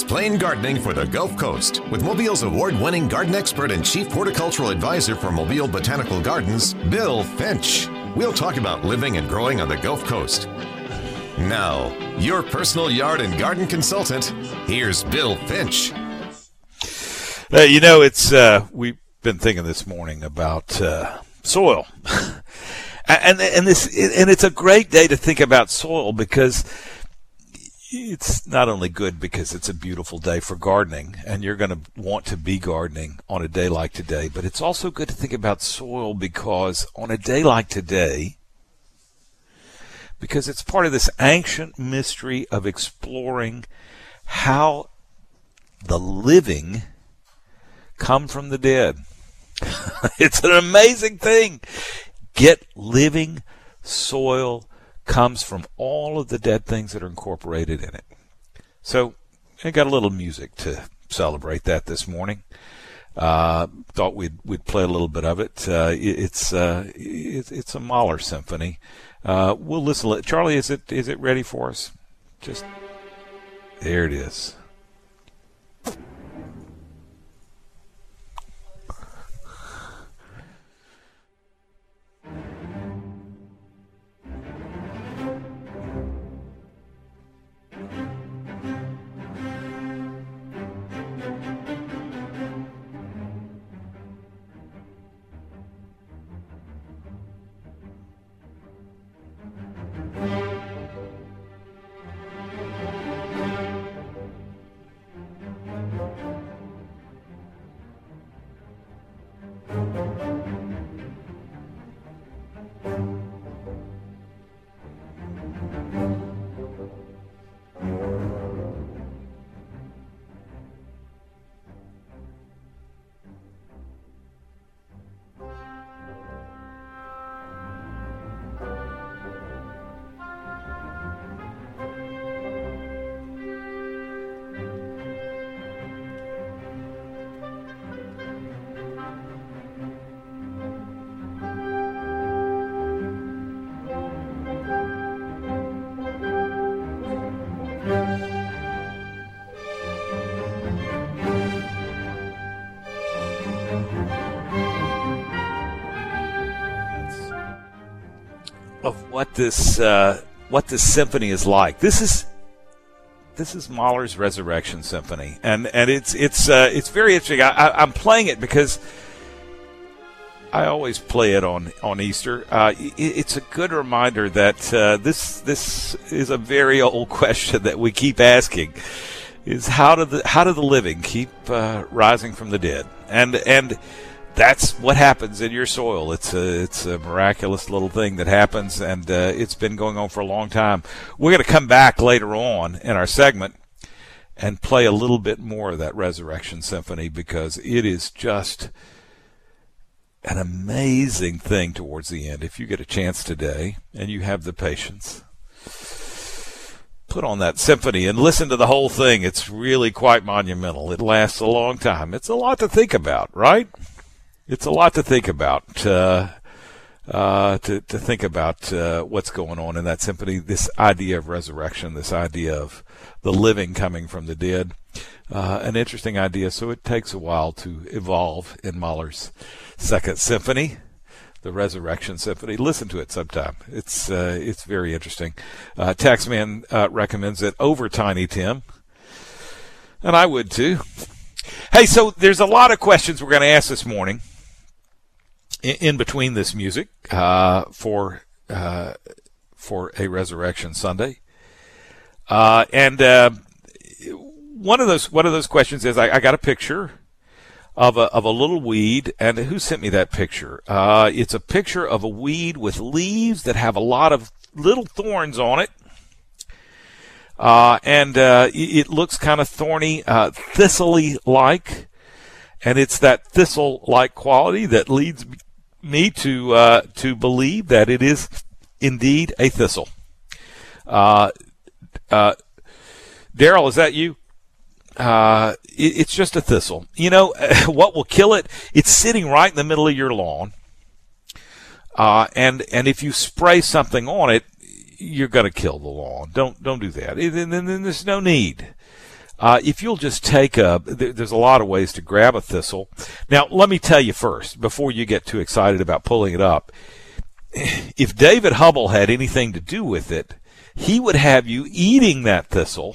Explain Gardening for the Gulf Coast with Mobile's award-winning garden expert and chief horticultural advisor for Mobile Botanical Gardens, Bill Finch. We'll talk about living and growing on the Gulf Coast. Now, your personal yard and garden consultant, here's Bill Finch. It's we've been thinking this morning about soil, and it's a great day to think about soil because it's not only good because it's a beautiful day for gardening, and you're going to want to be gardening on a day like today, but it's also good to think about soil because on a day like today, because it's part of this ancient mystery of exploring how the living come from the dead. It's an amazing thing. Get living soil comes from all of the dead things that are incorporated in it. So I got a little music to celebrate that this morning. Thought we'd play a little bit of it. It's a Mahler symphony. We'll listen. Charlie, is it ready for us? Just there it is. Of what this symphony is like. This is Mahler's Resurrection Symphony, and it's very interesting. I'm playing it because I always play it on Easter. It's a good reminder that this is a very old question that we keep asking: is how do the living keep rising from the dead? And that's what happens in your soil. It's a miraculous little thing that happens, and it's been going on for a long time. We're going to come back later on in our segment and play a little bit more of that Resurrection Symphony because it is just an amazing thing towards the end. If you get a chance today and you have the patience, put on that symphony and listen to the whole thing. It's really quite monumental. It lasts a long time. It's a lot to think about, right? It's a lot to think about, to think about what's going on in that symphony, this idea of resurrection, this idea of the living coming from the dead, an interesting idea. So it takes a while to evolve in Mahler's Second Symphony, the Resurrection Symphony. Listen to it sometime. It's very interesting. Taxman recommends it over Tiny Tim, and I would too. Hey, so there's a lot of questions we're going to ask this morning in between this music for a Resurrection Sunday, and one of those questions is I got a picture of a little weed, and who sent me that picture? It's a picture of a weed with leaves that have a lot of little thorns on it, and it looks kind of thorny, thistle-y like, and it's that thistle-like quality that leads me to believe that it is indeed a thistle. Daryl, is that you? It's just a thistle. You know what will kill it? It's sitting right in the middle of your lawn, and if you spray something on it, you're going to kill the lawn. Don't do that. Then there's no need. if you'll just take there's a lot of ways to grab a thistle. Now, let me tell you first, before you get too excited about pulling it up, if David Hubble had anything to do with it, he would have you eating that thistle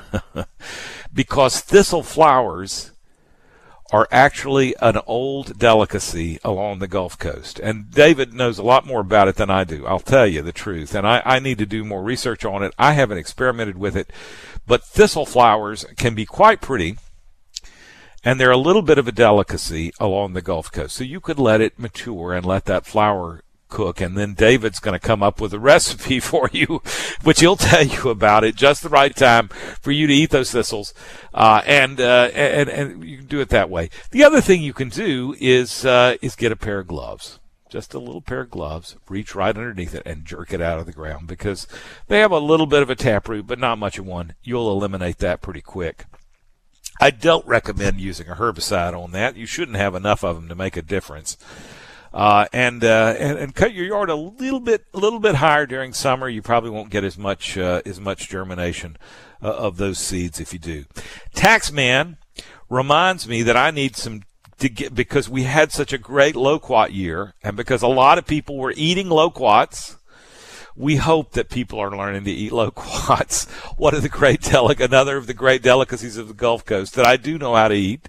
because thistle flowers are actually an old delicacy along the Gulf Coast. And David knows a lot more about it than I do. I'll tell you the truth. And I need to do more research on it. I haven't experimented with it. But thistle flowers can be quite pretty. And they're a little bit of a delicacy along the Gulf Coast. So you could let it mature and let that flower cook, and then David's going to come up with a recipe for you, which he'll tell you about at just the right time for you to eat those thistles, and you can do it that way. The other thing you can do is get a pair of gloves, just a little pair of gloves, reach right underneath it and jerk it out of the ground because they have a little bit of a taproot, but not much of one. You'll eliminate that pretty quick. I don't recommend using a herbicide on that. You shouldn't have enough of them to make a difference. And cut your yard a little bit higher during summer. You probably won't get as much germination of those seeds if you do. Taxman reminds me that I need some to get, because we had such a great loquat year, and because a lot of people were eating loquats. We hope that people are learning to eat loquats. Another of the great delicacies of the Gulf Coast that I do know how to eat.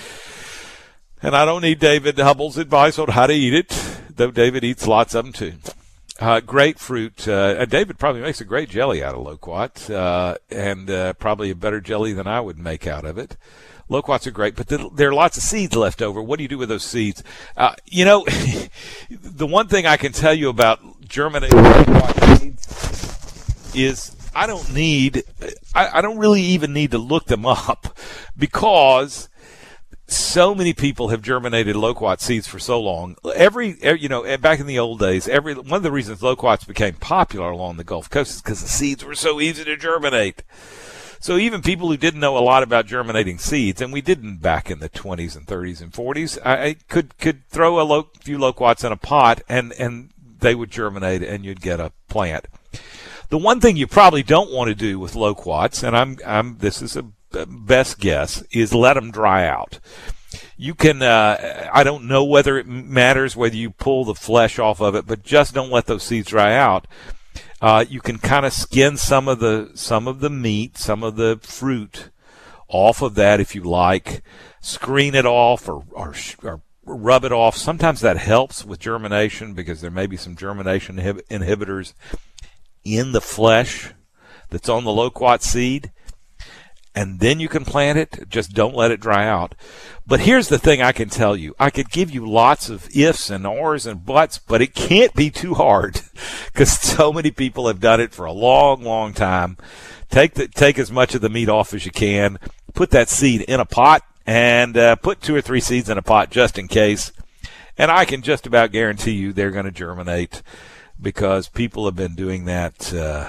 And I don't need David Hubble's advice on how to eat it, though David eats lots of them too. Grapefruit. David probably makes a great jelly out of loquat, and probably a better jelly than I would make out of it. Loquats are great, but there are lots of seeds left over. What do you do with those seeds? The one thing I can tell you about germinating loquat seeds is I don't really even need to look them up, because so many people have germinated loquat seeds for so long. Back in the old days, one of the reasons loquats became popular along the Gulf Coast is because the seeds were so easy to germinate. So even people who didn't know a lot about germinating seeds, and we didn't back in the 20s and 30s and 40s, I could throw a few loquats in a pot and they would germinate and you'd get a plant. The one thing you probably don't want to do with loquats, and this is a best guess, is let them dry out. You can, I don't know whether it matters whether you pull the flesh off of it, but just don't let those seeds dry out. You can kind of skin some of the meat, some of the fruit off of that if you like. Screen it off or rub it off. Sometimes that helps with germination because there may be some germination inhibitors in the flesh that's on the loquat seed. And then you can plant it. Just don't let it dry out. But here's the thing I can tell you. I could give you lots of ifs and ors and buts, but it can't be too hard because so many people have done it for a long, long time. Take as much of the meat off as you can. Put that seed in a pot and put 2 or 3 seeds in a pot just in case. And I can just about guarantee you they're going to germinate because people have been doing that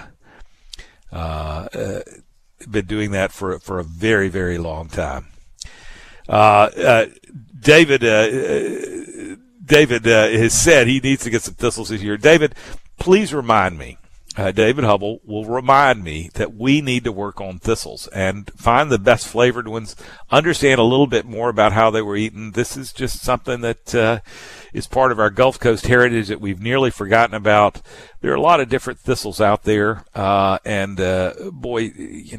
for a very, very long time. David has said he needs to get some thistles this year. David, please remind me. David Hubble will remind me that we need to work on thistles and find the best flavored ones, understand a little bit more about how they were eaten. This is just something that is part of our Gulf Coast heritage that we've nearly forgotten about. There are a lot of different thistles out there, boy,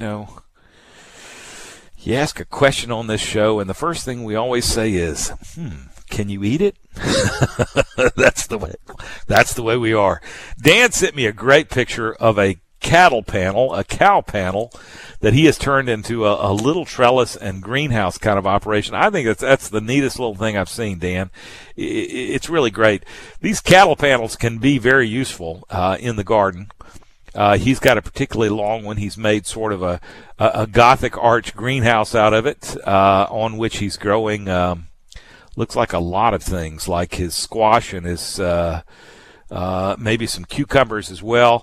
you ask a question on this show, and the first thing we always say is, can you eat it? That's the way we are. Dan sent me a great picture of a cow panel that he has turned into a little trellis and greenhouse kind of operation. I think that's the neatest little thing I've seen, Dan. It's really great. These cattle panels can be very useful in the garden. He's got a particularly long one. He's made sort of a Gothic arch greenhouse out of it, on which he's growing, looks like a lot of things, like his squash and his, maybe some cucumbers as well.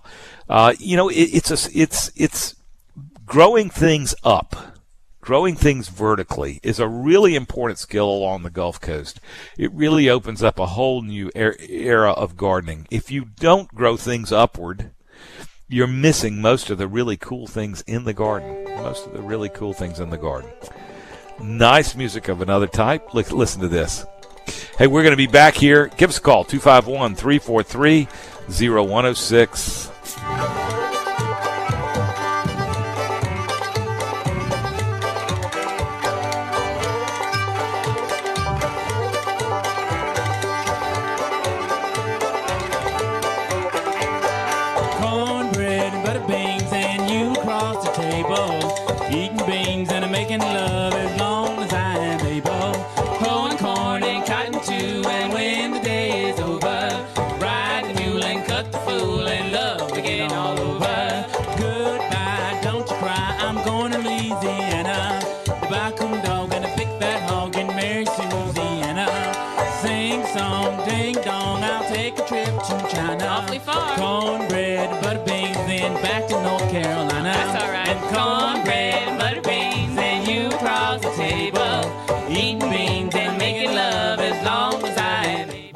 It's growing things up. Growing things vertically is a really important skill along the Gulf Coast. It really opens up a whole new era of gardening. If you don't grow things upward, you're missing most of the really cool things in the garden. Nice music of another type. Listen to this. Hey, we're going to be back here. Give us a call, 251-343-0106. Cornbread and butter beans and you across the table, eating beans and making love as long as I am able. Pulling corn and cotton too, and when the day is over, ride the mule and cut the fool and love again all over. Goodbye, don't you cry, I'm going to Louisiana. The Baccoon dog and pick that hog and marry Susiana. Sing song, ding dong, I'll take a trip to China. Awfully far. Cornbread and butter beans, then back to North Carolina. That's all right. And cornbread and butter beans, and you across the table, eating beans and making love as long as I am able.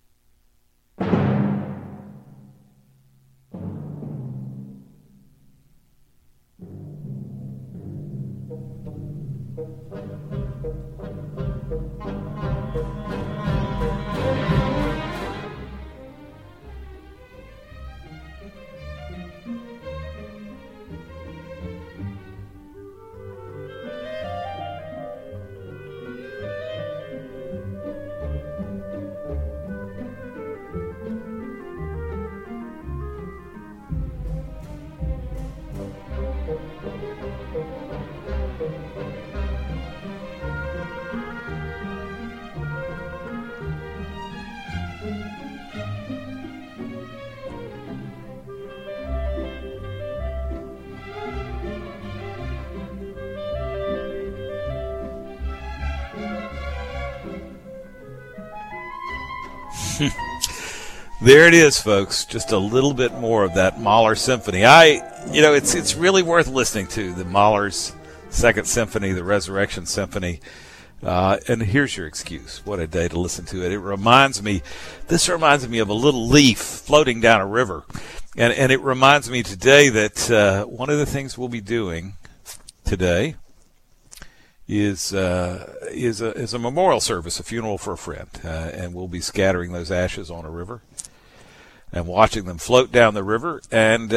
There it is, folks. Just a little bit more of that Mahler Symphony. It's really worth listening to, the Mahler's Second Symphony, the Resurrection Symphony. And here's your excuse. What a day to listen to it. This reminds me of a little leaf floating down a river. And it reminds me today that one of the things we'll be doing today is a memorial service, a funeral for a friend. And we'll be scattering those ashes on a river and watching them float down the river, and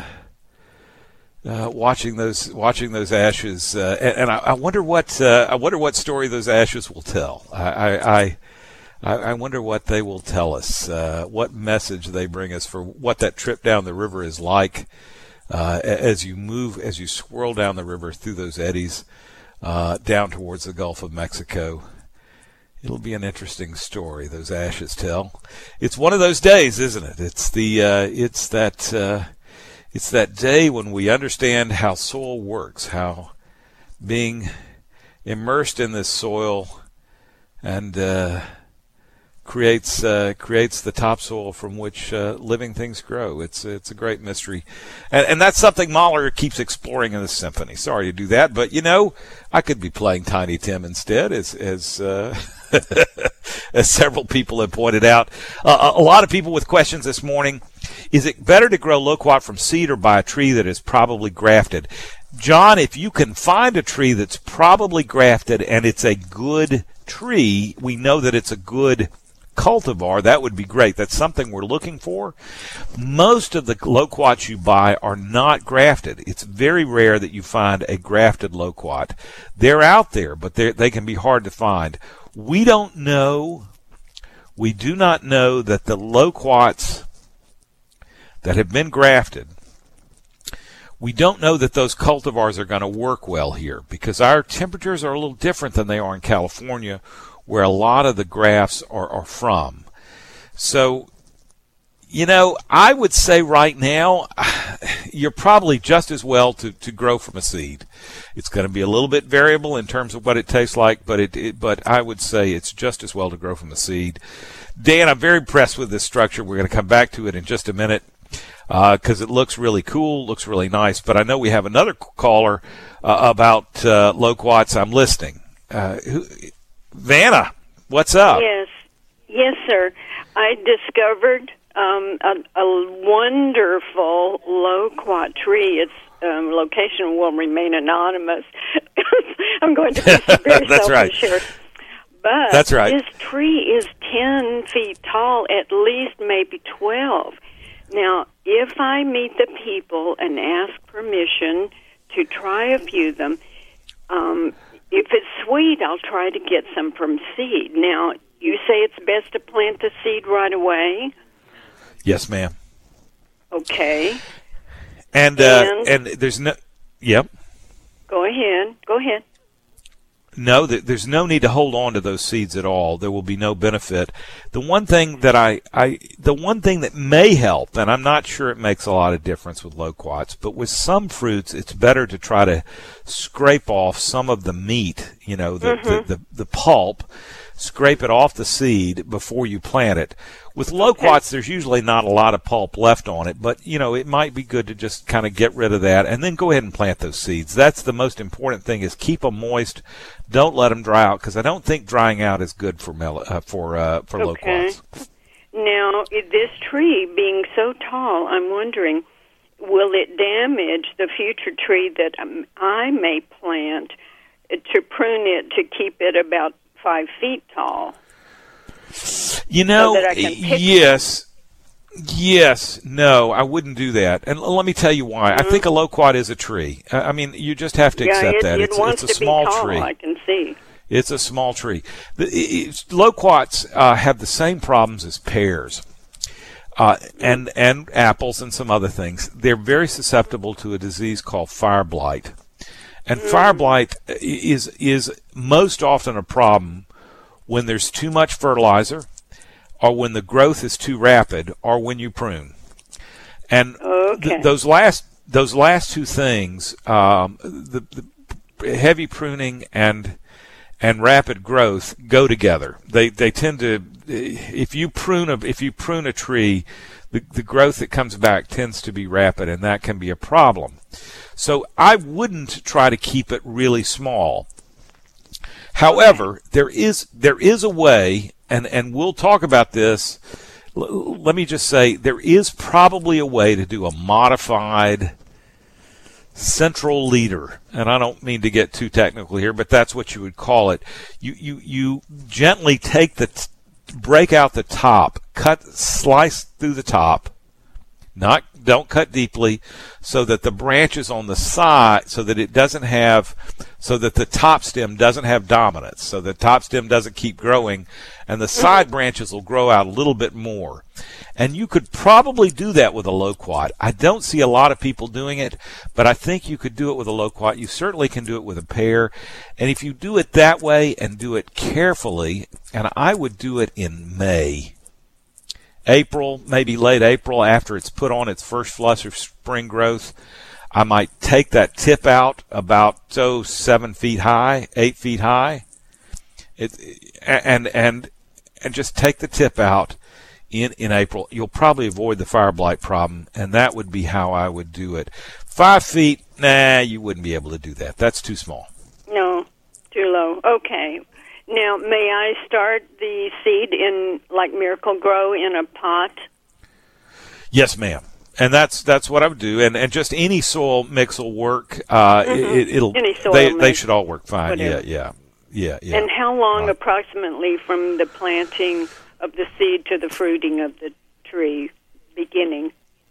watching those ashes. And I wonder what story those ashes will tell. I wonder what they will tell us, what message they bring us for what that trip down the river is like, as you swirl down the river through those eddies, down towards the Gulf of Mexico. It'll be an interesting story, those ashes tell. It's one of those days, isn't it? It's that day when we understand how soil works, how being immersed in this soil and creates the topsoil from which living things grow. It's a great mystery, and that's something Mahler keeps exploring in the symphony. Sorry to do that, but I could be playing Tiny Tim instead, as as several people have pointed out. A lot of people with questions this morning. Is it better to grow loquat from seed or by a tree that is probably grafted? John, if you can find a tree that's probably grafted and it's a good tree, we know that it's a good cultivar, that would be great. That's something we're looking for. Most of the loquats you buy are not grafted. It's very rare that you find a grafted loquat. They're out there, but they can be hard to find. We do not know that the loquats that have been grafted, we don't know that those cultivars are going to work well here, because our temperatures are a little different than they are in California, where a lot of the grafts are from. So, I would say right now, you're probably just as well to grow from a seed. It's going to be a little bit variable in terms of what it tastes like, but I would say it's just as well to grow from a seed. Dan, I'm very impressed with this structure. We're going to come back to it in just a minute, because it looks really cool, looks really nice. But I know we have another caller about loquats. I'm listening. Vanna, what's up? Yes, sir. I discovered a wonderful loquat tree. Its location will remain anonymous. I'm going to be very That's right. selfish here. But That's right. this tree is 10 feet tall, at least maybe 12. Now, if I meet the people and ask permission to try a few of them, if it's sweet, I'll try to get some from seed. Now, you say it's best to plant the seed right away? Yes, ma'am. Okay. And there's no. Yep. Go ahead. No, there's no need to hold on to those seeds at all. There will be no benefit. The one thing that the one thing that may help, and I'm not sure it makes a lot of difference with loquats, but with some fruits, it's better to try to scrape off some of the meat, the pulp, scrape it off the seed before you plant it. With loquats, there's usually not a lot of pulp left on it, but, it might be good to just kind of get rid of that and then go ahead and plant those seeds. That's the most important thing, is keep them moist. Don't let them dry out, because I don't think drying out is good for loquats. Now, this tree being so tall, I'm wondering, will it damage the future tree that I may plant to prune it to keep it about 5 feet tall? Yes, no, I wouldn't do that. And let me tell you why. I think a loquat is a tree. I mean, you just have to accept that. It's a small tree. I can see. It's a small tree. Loquats have the same problems as pears and apples and some other things. They're very susceptible to a disease called fire blight. And fire blight is most often a problem when there's too much fertilizer, or when the growth is too rapid, or when you prune. And those last two things, the heavy pruning and rapid growth, go together. They tend to, if you prune a tree, the growth that comes back tends to be rapid, and that can be a problem. So I wouldn't try to keep it really small. However, there is a way, and we'll talk about this. Let me just say, there is probably a way to do a modified central leader, and I don't mean to get too technical here, but that's what you would call it. You gently break out the top, slice through the top, don't cut deeply, so that the branches on the side, so that the top stem doesn't have dominance, so the top stem doesn't keep growing, and the side branches will grow out a little bit more. And you could probably do that with a loquat. I don't see a lot of people doing it, but I think you could do it with a loquat. You certainly can do it with a pear. And if you do it that way and do it carefully, and I would do it in May, April, maybe late April, after it's put on its first flush of spring growth, I might take that tip out about 7 feet high, 8 feet high, and just take the tip out in April. You'll probably avoid the fire blight problem, and that would be how I would do it. 5 feet, you wouldn't be able to do that. That's too small. No, too low. Okay. Now, may I start the seed in, like Miracle Grow, in a pot? Yes, ma'am. And that's what I would do. And just any soil mix will work. Any soil mix. They should all work fine. Whatever. Yeah. And how long approximately from the planting of the seed to the fruiting of the tree beginning?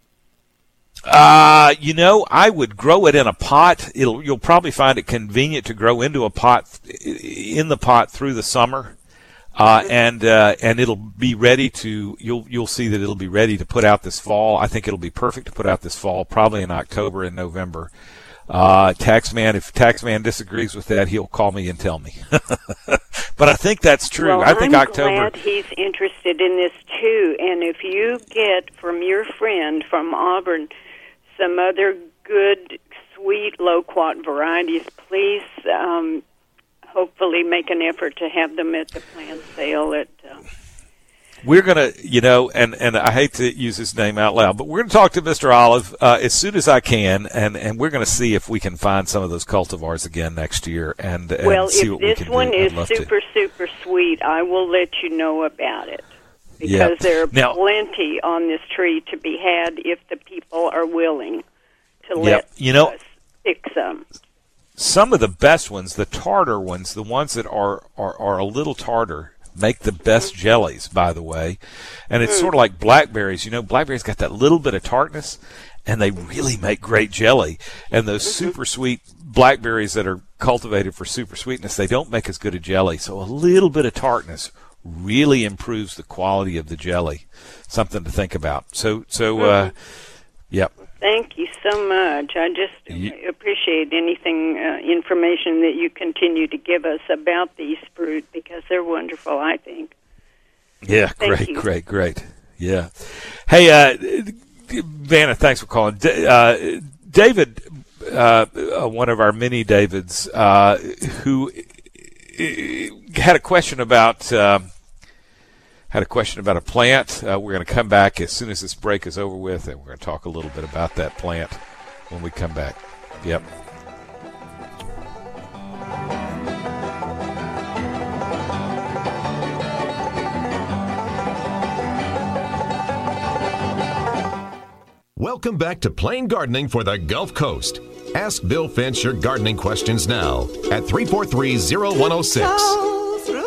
I would grow it in a pot. You'll probably find it convenient to grow in the pot through the summer, and it'll be ready to. You'll see that it'll be ready to put out this fall. I think it'll be perfect to put out this fall, probably in October and November. If Taxman disagrees with that, he'll call me and tell me. But I think that's true. Well, I think I'm October. Glad he's interested in this too. And if you get from your friend from Auburn some other good, sweet loquat varieties, please hopefully make an effort to have them at the plant sale at We're going to, and I hate to use his name out loud, but we're going to talk to Mr. Olive as soon as I can, and we're going to see if we can find some of those cultivars again next year and see what we can do. Well, if this one is super sweet, I will let you know about it. because there are Now, plenty on this tree to be had if the people are willing to let us pick some. Some of the best ones, the tartar ones, the ones that are a little tartar, make the best jellies, by the way. And it's sort of like blackberries. You know, blackberries got that little bit of tartness, and they really make great jelly. And those super sweet blackberries that are cultivated for super sweetness, they don't make as good a jelly. So a little bit of tartness really improves the quality of the jelly. Something to think about. Yep. Thank you so much. I just appreciate anything, information that you continue to give us about these fruit, because they're wonderful, I think. Yeah, great. Yeah. Hey, Vanna, thanks for calling. David, one of our mini Davids, who had a question about a plant. We're going to come back as soon as this break is over with, and we're going to talk a little bit about that plant when we come back. Yep. Welcome back to Plain Gardening for the Gulf Coast. Ask Bill Finch your gardening questions now at 343-0106.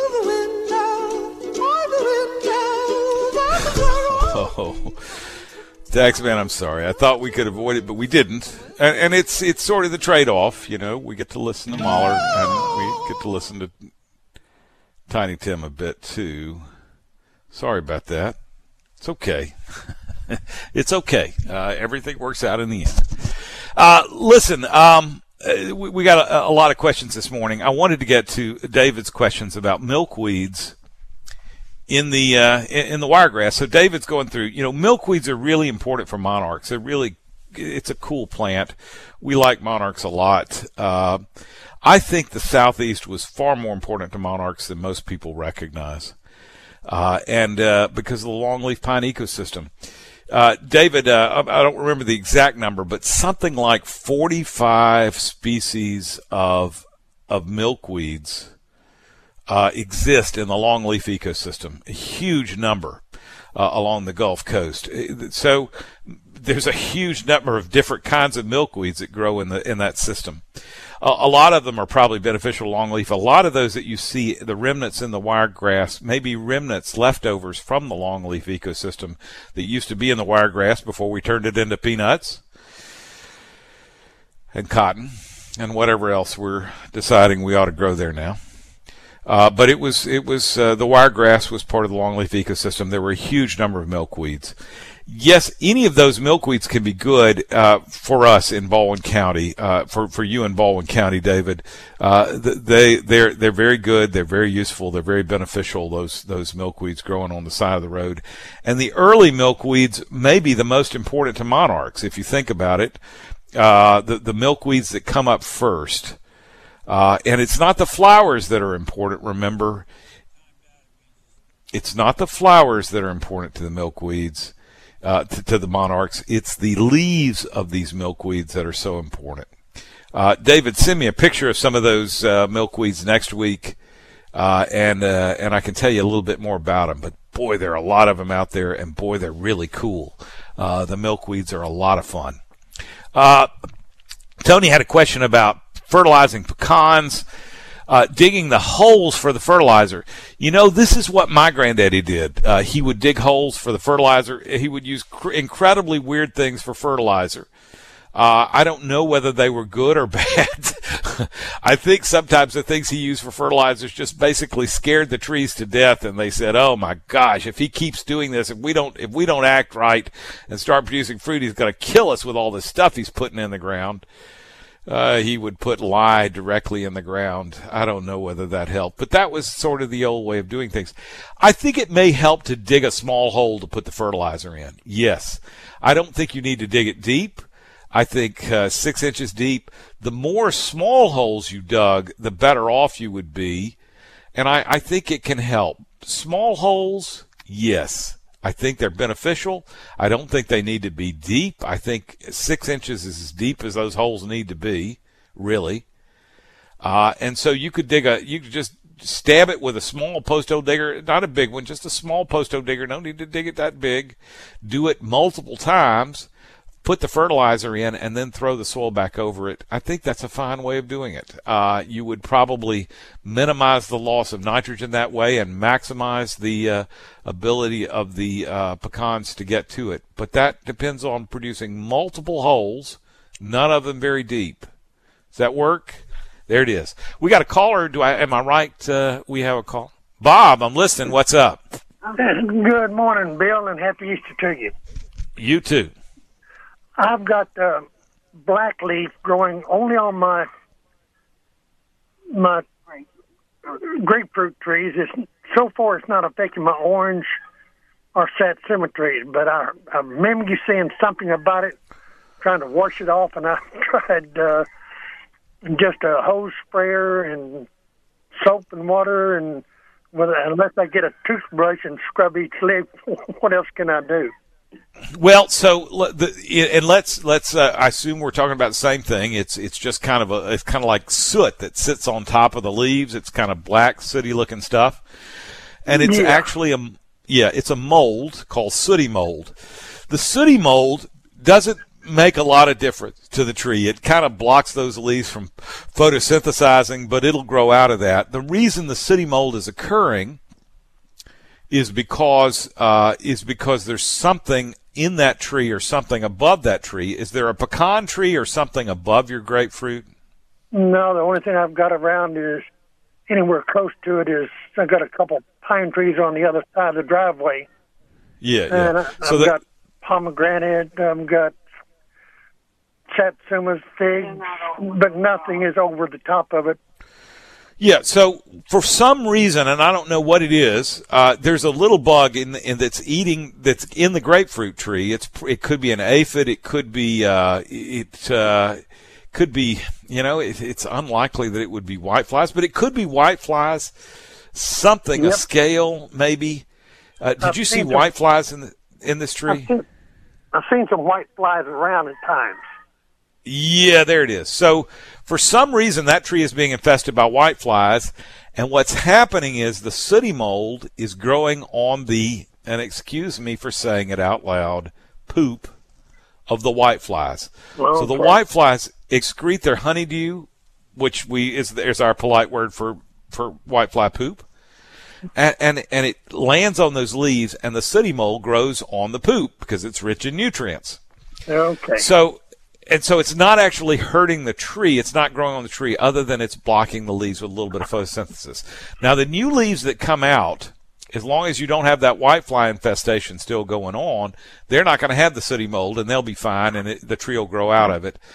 Oh, Taxman, I'm sorry. I thought we could avoid it, but we didn't. And it's sort of the trade-off, you know. We get to listen to Mahler, and we get to listen to Tiny Tim a bit, too. Sorry about that. It's okay. It's okay. Everything works out in the end. Listen, we got a lot of questions this morning. I wanted to get to David's questions about milkweeds in the wiregrass. So David's going through, milkweeds are really important for monarchs. It's a cool plant. We like monarchs a lot. I think the Southeast was far more important to monarchs than most people recognize. And because of the longleaf pine ecosystem. David, I don't remember the exact number, but something like 45 species of milkweeds exist in the longleaf ecosystem, a huge number along the Gulf Coast. So there's a huge number of different kinds of milkweeds that grow in that system. A lot of them are probably beneficial to longleaf. A lot of those that you see, the remnants in the wiregrass, may be remnants, leftovers from the longleaf ecosystem that used to be in the wiregrass before we turned it into peanuts and cotton and whatever else we're deciding we ought to grow there now. But it was the wiregrass was part of the longleaf ecosystem. There were a huge number of milkweeds. Yes, any of those milkweeds can be good for us in Baldwin County. For you in Baldwin County, David, they're very good. They're very useful. They're very beneficial. Those milkweeds growing on the side of the road, and the early milkweeds may be the most important to monarchs if you think about it. The milkweeds that come up first. And it's not the flowers that are important, remember. It's not the flowers that are important to the milkweeds, to the monarchs. It's the leaves of these milkweeds that are so important. David, send me a picture of some of those milkweeds next week, and I can tell you a little bit more about them. But, boy, there are a lot of them out there, and, boy, they're really cool. The milkweeds are a lot of fun. Tony had a question about fertilizing pecans, digging the holes for the fertilizer. This is what my granddaddy did. He would dig holes for the fertilizer. He would use incredibly weird things for fertilizer. I don't know whether they were good or bad. I think sometimes the things he used for fertilizers just basically scared the trees to death, and they said, "Oh my gosh, if he keeps doing this, if we don't act right and start producing fruit, he's going to kill us with all this stuff he's putting in the ground." He would put lye directly in the ground. I don't know whether that helped, but that was sort of the old way of doing things. I think it may help to dig a small hole to put the fertilizer in. Yes. I don't think you need to dig it deep. I think 6 inches deep. The more small holes you dug, the better off you would be. And I think it can help. Small holes, yes. I think they're beneficial. I don't think they need to be deep. I think 6 inches is as deep as those holes need to be, really. And so you could just stab it with a small post-hole digger, not a big one, just a small post-hole digger. No need to dig it that big. Do it multiple times. Put the fertilizer in, and then throw the soil back over it. I think that's a fine way of doing it. You would probably minimize the loss of nitrogen that way and maximize the ability of the pecans to get to it. But that depends on producing multiple holes, none of them very deep. Does that work? There it is. We got a caller. Am I right? We have a call. Bob, I'm listening. What's up? Good morning, Bill, and happy Easter to you. You too. I've got black leaf growing only on my grapefruit trees. So far, it's not affecting my orange or satsuma trees, but I remember you saying something about it, trying to wash it off, and I tried just a hose sprayer and soap and water, and unless I get a toothbrush and scrub each leaf, what else can I do? Well, so let's I assume we're talking about the same thing. It's just kind of like soot that sits on top of the leaves. It's kind of black, sooty looking stuff, and it's actually it's a mold called sooty mold. The sooty mold doesn't make a lot of difference to the tree. It kind of blocks those leaves from photosynthesizing, but it'll grow out of that. The reason the sooty mold is occurring is because there's something in that tree or something above that tree. Is there a pecan tree or something above your grapefruit? No, the only thing I've got around is anywhere close to it is I've got a couple pine trees on the other side of the driveway. And I've got pomegranate, I've got satsumas, figs, but nothing is over the top of it. Yeah, so for some reason, and I don't know what it is, there's a little bug that's in the grapefruit tree. It could be an aphid. It could be it's unlikely that it would be whiteflies, but it could be whiteflies. Something, a scale maybe. Did you see whiteflies in this tree? I've seen some whiteflies around at times. Yeah, there it is. So for some reason, that tree is being infested by whiteflies, and what's happening is the sooty mold is growing on and excuse me for saying it out loud, poop of the whiteflies. So the whiteflies excrete their honeydew, which is our polite word for whitefly poop, and it lands on those leaves, and the sooty mold grows on the poop because it's rich in nutrients. Okay. So it's not actually hurting the tree. It's not growing on the tree other than it's blocking the leaves with a little bit of photosynthesis. Now, the new leaves that come out, as long as you don't have that whitefly infestation still going on, they're not going to have the sooty mold, and they'll be fine, and the tree will grow out of it.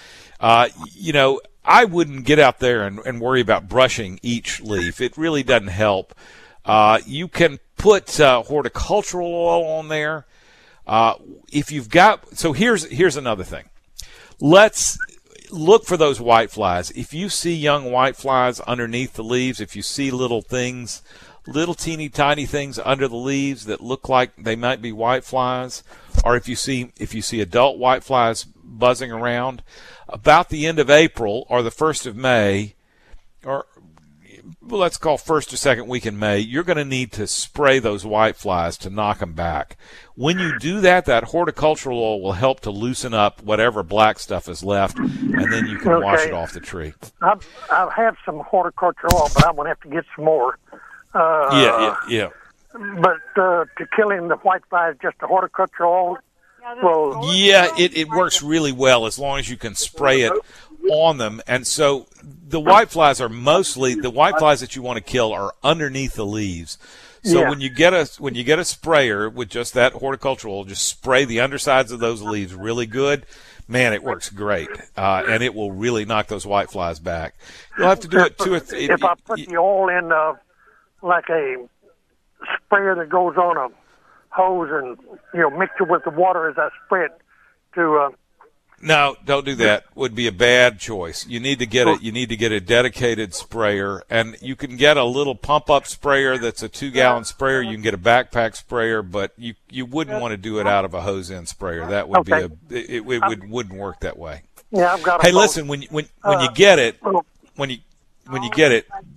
I wouldn't get out there and worry about brushing each leaf. It really doesn't help. You can put horticultural oil on there. If you've got – so here's another thing. Let's look for those whiteflies. If you see young whiteflies underneath the leaves, if you see little teeny tiny things under the leaves that look like they might be whiteflies, or if you see adult whiteflies buzzing around, about the end of April or the 1st of May, or let's call first or second week in May, you're going to need to spray those whiteflies to knock them back. When you do that horticultural oil will help to loosen up whatever black stuff is left, and then you can wash it off the tree. I have some horticultural oil, but I'm going to have to get some more. Yeah. But to killing the whiteflies, just the horticultural oil? Well, yeah, it works really well as long as you can spray it on them. And so the whiteflies that you want to kill are underneath the leaves. So when you get a sprayer with just that horticultural oil, just spray the undersides of those leaves really good. Man, it works great, and it will really knock those whiteflies back. You'll have to do it if I put the oil in like a sprayer that goes on a hose and mix it with the water as I spray it to. No, don't do that. Would be a bad choice. You need to get it. You need to get a dedicated sprayer, and you can get a little pump-up sprayer that's a 2-gallon sprayer. You can get a backpack sprayer, but you wouldn't want to do it out of a hose-end sprayer. That would be it wouldn't work that way. Yeah, I've got. Hey, listen, when you get it,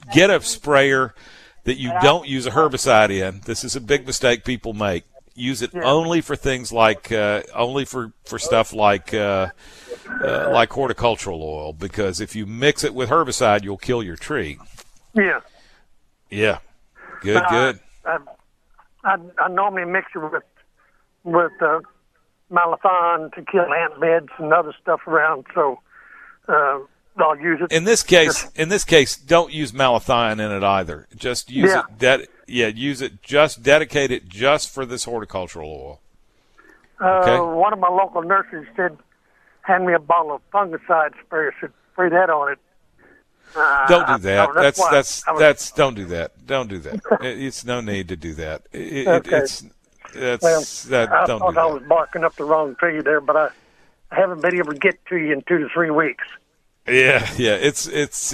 get a sprayer that you don't use a herbicide in. This is a big mistake people make. Use it only for things like only for stuff like horticultural oil, because if you mix it with herbicide, you'll kill your tree. Yeah. Yeah. Good. I normally mix it with malathion to kill ant beds and other stuff around. So I'll use it. In this case, don't use malathion in it either. Just use it. Use it. Just dedicate it just for this horticultural oil. Okay. One of my local nurses said, "Hand me a bottle of fungicide spray. I should spray that on it." Don't do that. Don't do that. Don't do that. It's no need to do that. I thought I was barking up the wrong tree there, but I haven't been able to get to you in 2 to 3 weeks. Yeah. It's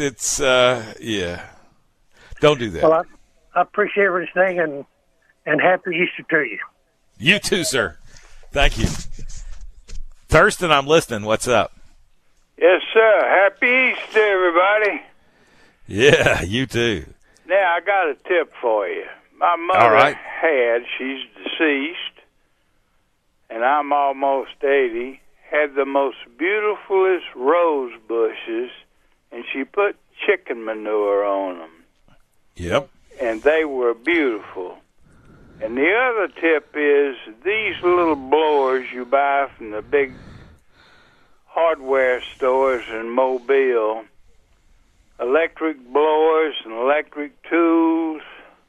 Don't do that. Well, I appreciate everything, and happy Easter to you. You too, sir. Thank you. Thurston, I'm listening. What's up? Yes, sir. Happy Easter, everybody. Yeah, you too. Now, I got a tip for you. My mother she's deceased, and I'm almost 80, had the most beautifulest rose bushes, and she put chicken manure on them. Yep. And they were beautiful. And the other tip is these little blowers you buy from the big hardware stores in Mobile, electric blowers and electric tools,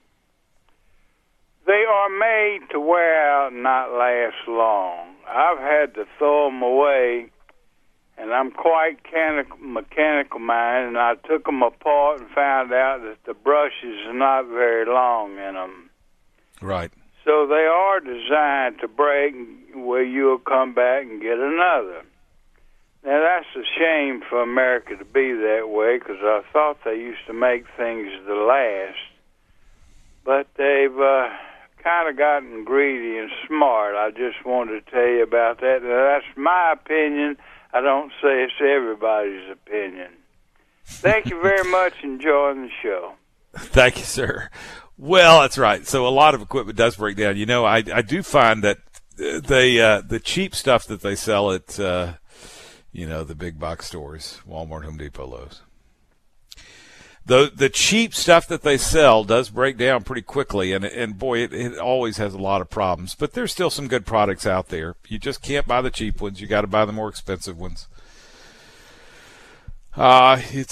they are made to wear out and not last long. I've had to throw them away, and I'm quite mechanical minded, and I took them apart and found out that the brushes are not very long in them. Right. So they are designed to break where you'll come back and get another. Now, that's a shame for America to be that way, because I thought they used to make things to last. But they've kind of gotten greedy and smart. I just wanted to tell you about that. Now, that's my opinion. I don't say it's everybody's opinion. Thank you very much. Enjoying the show. Thank you, sir. Well, that's right. So a lot of equipment does break down. You know, I do find that the cheap stuff that they sell at, the big box stores, Walmart, Home Depot, Lowe's, the cheap stuff that they sell does break down pretty quickly, and boy, it always has a lot of problems. But there's still some good products out there. You just can't buy the cheap ones. You got to buy the more expensive ones. You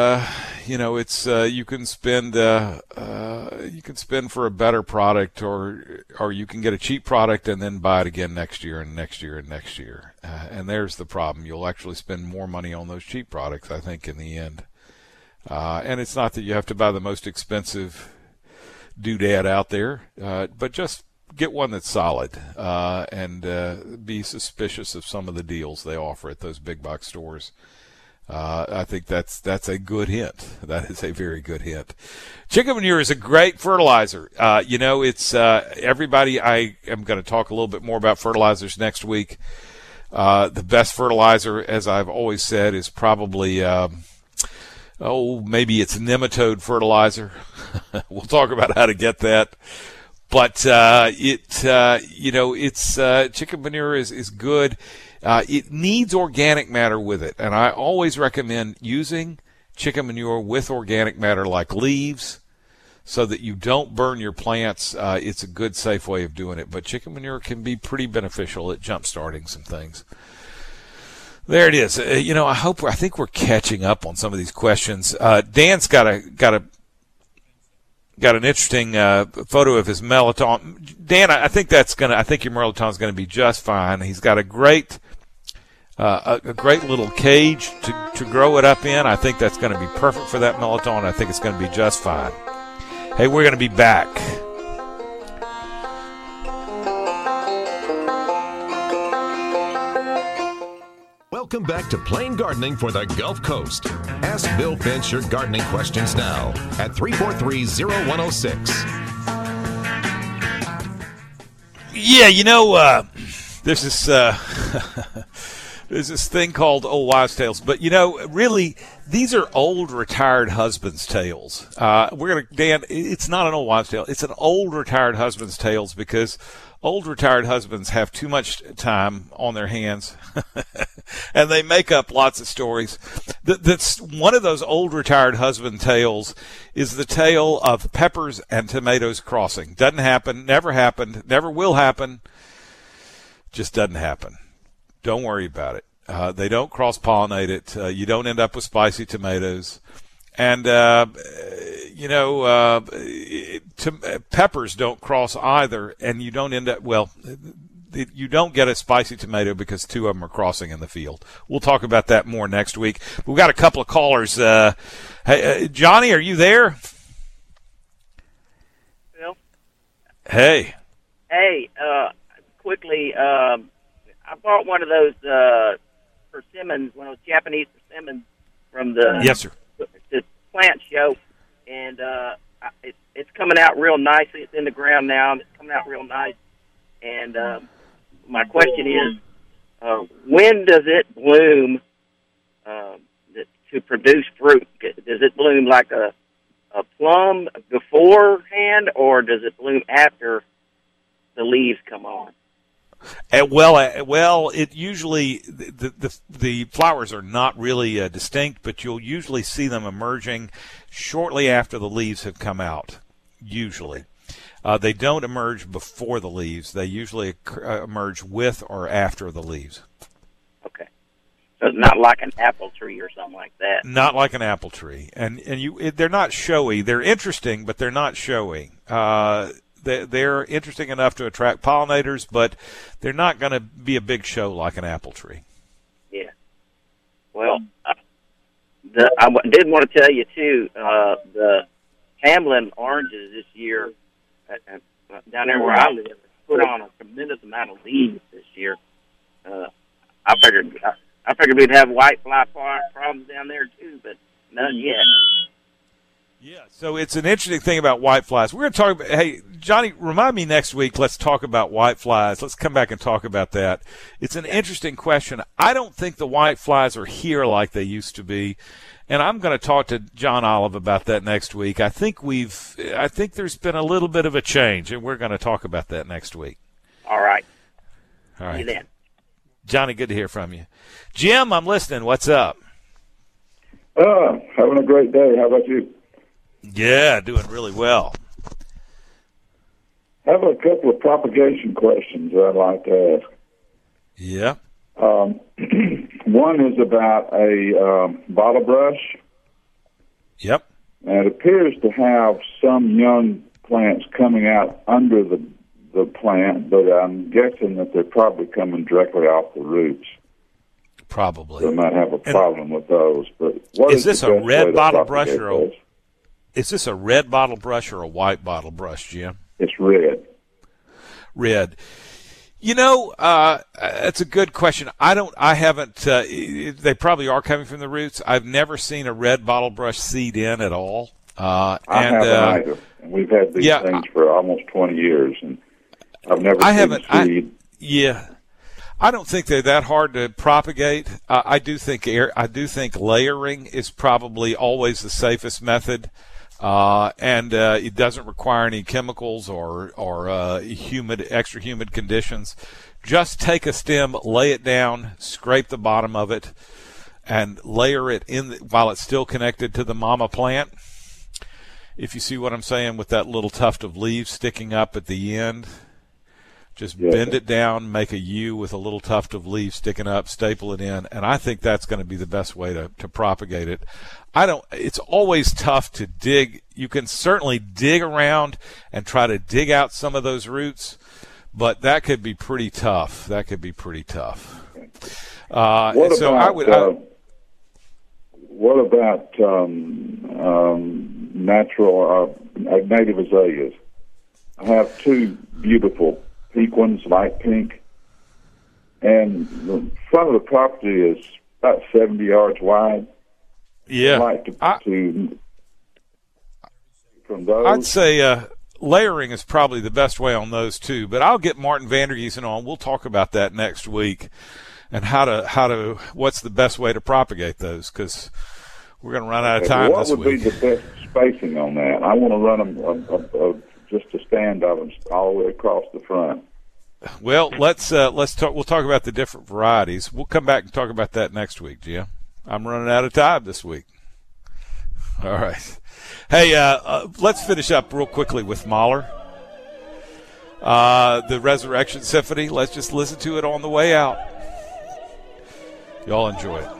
can spend for a better product, or you can get a cheap product and then buy it again next year and next year and next year. And there's the problem. You'll actually spend more money on those cheap products, I think, in the end. And it's not that you have to buy the most expensive doodad out there, but just get one that's solid, and be suspicious of some of the deals they offer at those big box stores. I think that's a good hint. That is a very good hint. Chicken manure is a great fertilizer. It's everybody. I am going to talk a little bit more about fertilizers next week. The best fertilizer, as I've always said, is probably maybe it's nematode fertilizer. We'll talk about how to get that. But chicken manure is good. It needs organic matter with it, and I always recommend using chicken manure with organic matter like leaves so that you don't burn your plants. It's a good, safe way of doing it, but chicken manure can be pretty beneficial at jump-starting some things. There it is. I think we're catching up on some of these questions. Dan's got an interesting photo of his melatonin. Dan, I think your melatonin's going to be just fine. He's got a great little cage to grow it up in. I think that's going to be perfect for that melatonin. I think it's going to be just fine. Hey, we're going to be back. Welcome back to Plain Gardening for the Gulf Coast. Ask Bill Finch your gardening questions now at 343-0106. Yeah, this is There's this thing called old wives' tales, but really, these are old retired husbands' tales. Dan, it's not an old wives' tale; it's an old retired husbands' tales because old retired husbands have too much time on their hands, and they make up lots of stories. That's one of those old retired husband tales. Is the tale of peppers and tomatoes crossing? Doesn't happen. Never happened. Never will happen. Just doesn't happen. Don't worry about it. They don't cross-pollinate it. You don't end up with spicy tomatoes. And, peppers don't cross either, and you don't end up, you don't get a spicy tomato because two of them are crossing in the field. We'll talk about that more next week. We've got a couple of callers. Hey, Johnny, are you there? Phil? Hey. Hey, quickly, I bought one of those persimmons, one of those Japanese persimmons from the Yes, sir. the plant show, and it's coming out real nicely. It's in the ground now, and it's coming out real nice. And my question is, when does it bloom to produce fruit? Does it bloom like a plum beforehand, or does it bloom after the leaves come on? It usually the flowers are not really distinct, but you'll usually see them emerging shortly after the leaves have come out. Usually, they don't emerge before the leaves. They usually emerge with or after the leaves. Okay, so it's not like an apple tree or something like that. Not like an apple tree, and they're not showy. They're interesting, but they're not showy. They're interesting enough to attract pollinators, but they're not going to be a big show like an apple tree. Yeah. Well, I did want to tell you, too, the Hamlin oranges this year, down there where I live, put on a tremendous amount of leaves this year. I figured we'd have whitefly problems down there, too, but none yet. Yeah, so it's an interesting thing about whiteflies. We're going to talk about, hey, Johnny, remind me next week, let's talk about whiteflies. Let's come back and talk about that. It's an interesting question. I don't think the whiteflies are here like they used to be, and I'm going to talk to John Olive about that next week. I think there's been a little bit of a change, and we're going to talk about that next week. All right. All right. See you then. Johnny, good to hear from you. Jim, I'm listening. What's up? Having a great day. How about you? Yeah, doing really well. I have a couple of propagation questions I'd like to ask. Yeah. One is about a bottle brush. Yep. And it appears to have some young plants coming out under the plant, but I'm guessing that they're probably coming directly off the roots. Probably. So I might have a problem with those. But is this a red bottle brush or is this a red bottle brush or a white bottle brush, Jim? It's red. Red. That's a good question. I haven't, they probably are coming from the roots. I've never seen a red bottle brush seed in at all. I haven't either. And we've had these things for almost 20 years, and I've never seen a seed. Yeah. I don't think they're that hard to propagate. I do think layering is probably always the safest method. And it doesn't require any chemicals or extra humid conditions. Just take a stem, lay it down, scrape the bottom of it, and layer it in while it's still connected to the mama plant. If you see what I'm saying with that little tuft of leaves sticking up at the end, just bend it down, make a U with a little tuft of leaves sticking up, staple it in, and I think that's going to be the best way to propagate it. It's always tough to dig. You can certainly dig around and try to dig out some of those roots, but that could be pretty tough. What about natural native azaleas? I have two beautiful pink ones, light pink, and the front of the property is about 70 yards wide. Yeah, I'd like to from those. I'd say layering is probably the best way on those too. But I'll get Martin Vandergiesen on. We'll talk about that next week. and what's the best way to propagate those, because we're going to run out of time this week. What would be the best spacing on that? I want to run them just a stand of them all the way across the front. Well, let's talk. We'll talk about the different varieties. We'll come back and talk about that next week, Jim. I'm running out of time this week. All right. Hey, let's finish up real quickly with Mahler. The Resurrection Symphony. Let's just listen to it on the way out. Y'all enjoy it.